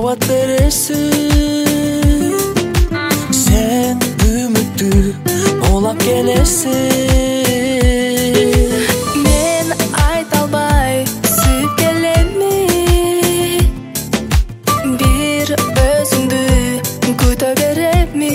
Кубат бересиң, сен үмүттүү улап келесиң. Мен айта албай сүйүп келемми, бир өзүңдү күтө беремми.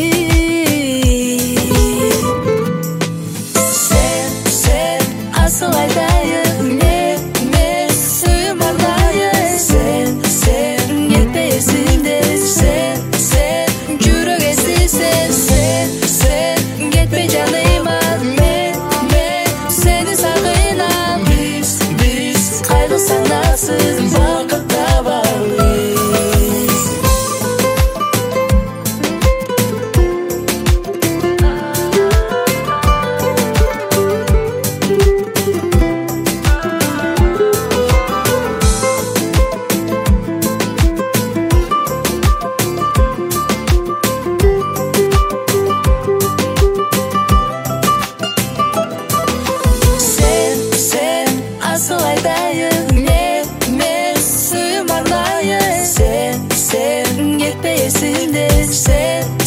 Сен асыл айдайын, мен сүйүм ардайын. Сен кетпейсиң де, сен жүрөк эсисен. Сен кетпей жаныма, мен сени сагынам. Биз кайгы санасыз бакыт табабыз. Сен асыл айдайын, мен сүйүм ардайын. Сен кетпейсиң де, сен